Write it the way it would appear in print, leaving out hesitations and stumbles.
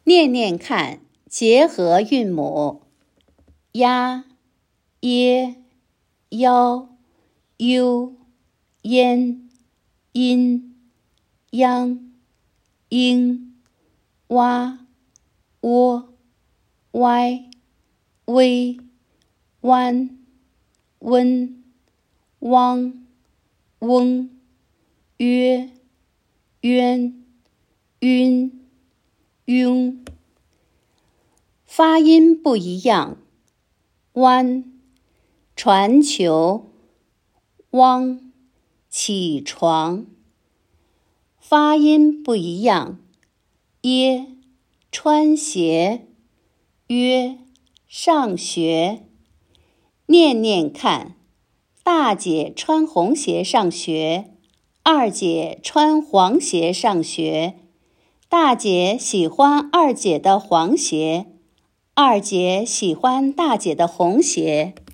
念念看，结合韵母：呀、耶、邀、悠、焉、阴、央、应、哇、喔、歪、微、弯、温、汪、翁、约、渊、晕、庸。发音不一样，弯、传球、汪、起床。发音不一样，耶、穿鞋、约、上学。念念看，大姐穿红鞋上学，二姐穿黄鞋上学。大姐喜欢二姐的黄鞋，二姐喜欢大姐的红鞋。